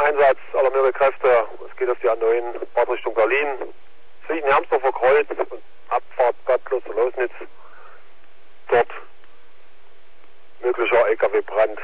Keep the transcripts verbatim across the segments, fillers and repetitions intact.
Einsatz, alarmierte Kräfte. Es geht auf die A neun, Fahrtrichtung Berlin, zwischen Hermsdorfer Kreuz und Abfahrt Bad Kloster-Lausnitz. Dort möglicher L K W-Brand.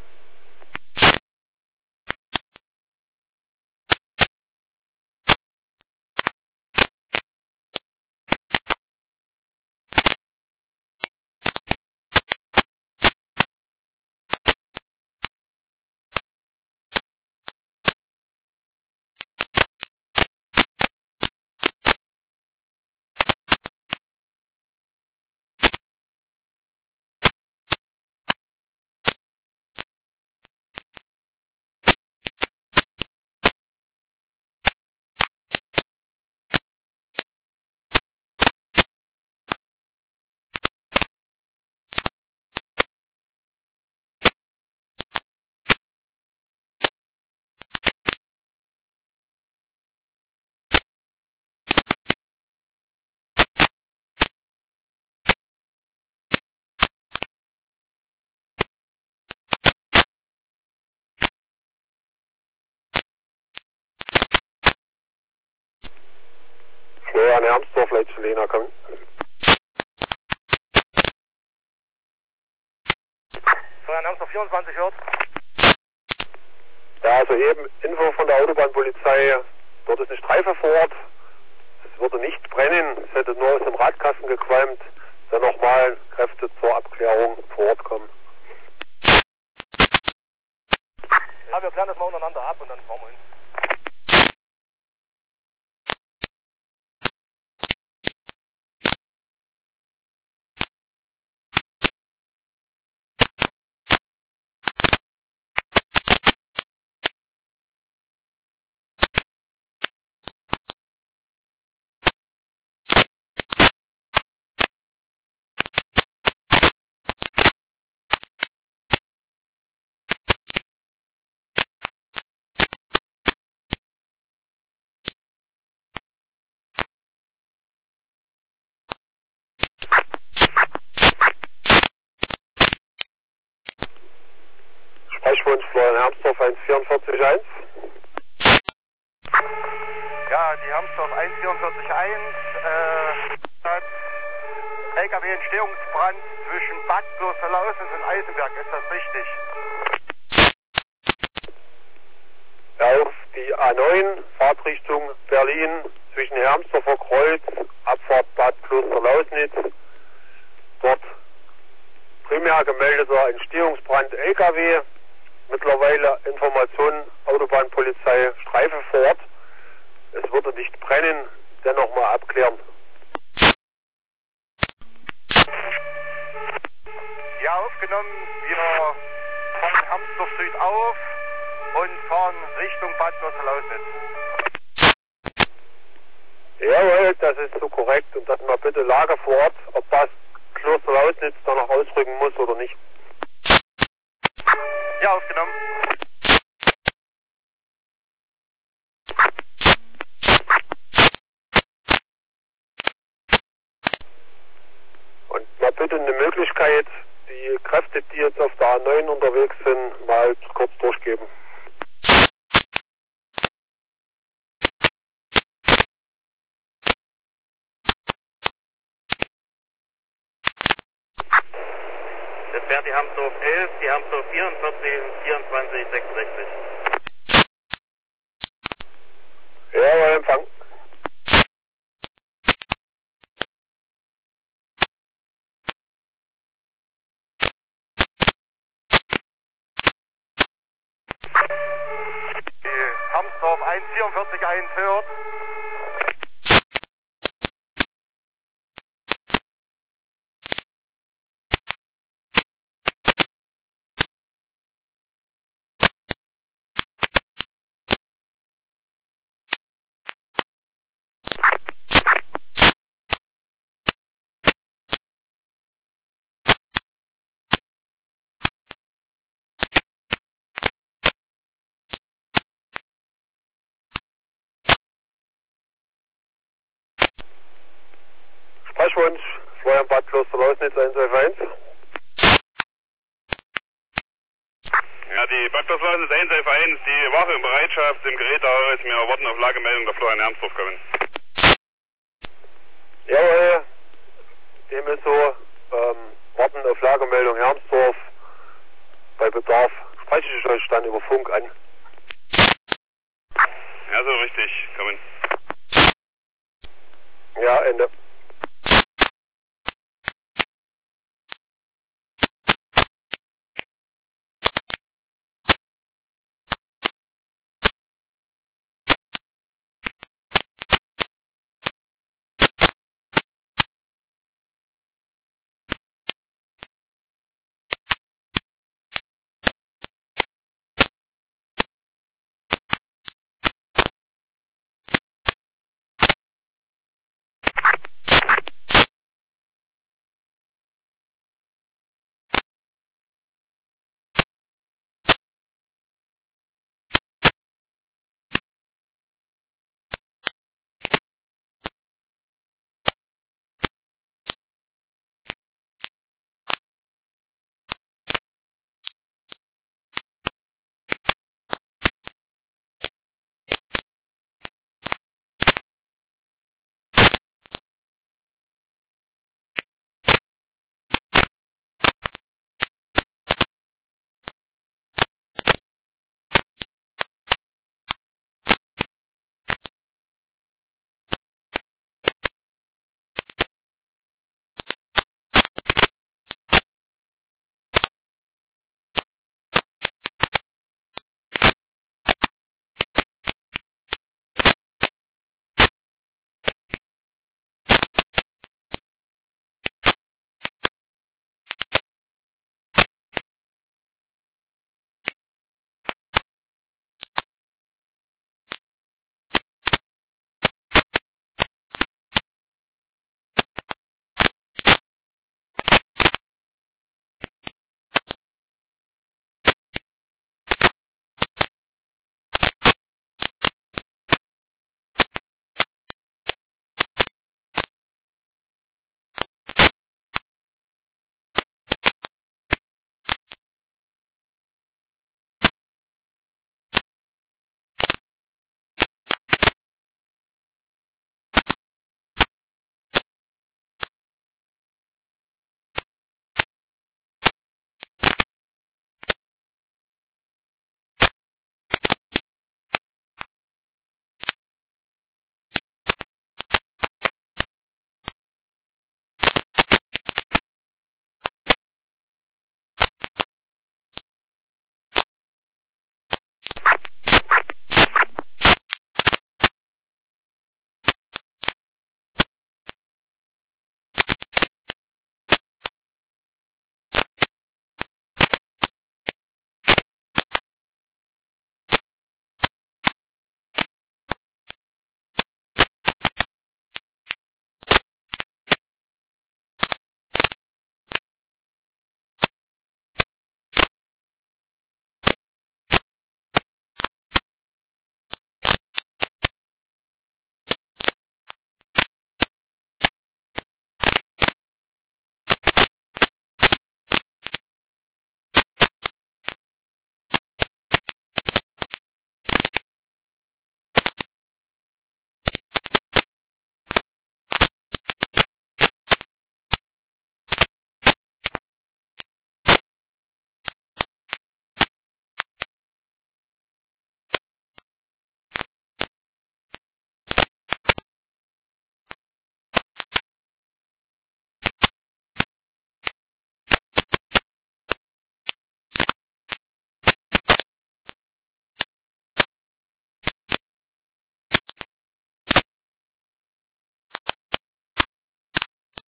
Florian Hermsdorf, Leitchen Lena, komm. Florian Hermsdorf vierundzwanzig hört. Ja, also eben Info von der Autobahnpolizei. Dort ist eine Streife vor Ort. Es würde nicht brennen, es hätte nur aus dem Radkasten gequalmt. Dann nochmal Kräfte zur Abklärung vor Ort kommen. Ja, wir klären das mal untereinander ab und dann fahren wir hin. Sprechwunsch Florian Hermsdorf eins vierundvierzig eins. Ja, die Hermsdorf eins vierundvierzig eins äh, hat L K W-Entstehungsbrand zwischen Bad Kloster-Lausnitz und Eisenberg. Ist das richtig? Ja, auf die A neun, Fahrtrichtung Berlin, zwischen Hermsdorfer Kreuz, Abfahrt Bad Kloster-Lausnitz. Dort primär gemeldeter Entstehungsbrand L K W. Mittlerweile Informationen, Autobahnpolizei, Streife vor Ort. Es würde nicht brennen, dennoch mal abklären. Ja, aufgenommen. Wir fahren Hermsdorf Süd auf und fahren Richtung Bad Kloster-Lausnitz. Jawohl, das ist so korrekt. Und dann mal bitte Lage vor Ort, ob das Kloster-Lausnitz da noch ausrücken muss oder nicht. Ja, aufgenommen. Und mal bitte eine Möglichkeit, die Kräfte, die jetzt auf der A neun unterwegs sind, mal kurz durchgeben. Das wäre die Hermsdorf elf, die Hermsdorf vierundvierzig, vierundzwanzig, sechsundsechzig. Jawohl, Empfang. Die Hermsdorf eins vierundvierzig eins hört. Sprechwunsch Florian Bad Kloster-Lausnitz eins elf eins. Ja, die Backlos Lausnitz eins elf eins, die Wache in Bereitschaft im Gerätehaus, wir warten auf Lagemeldung der Florian Hermsdorf kommen. Jawohl, dem ist so, ähm, warten auf Lagemeldung Hermsdorf. Bei Bedarf spreche ich euch dann über Funk an. Ja, so richtig, kommen. Ja, Ende.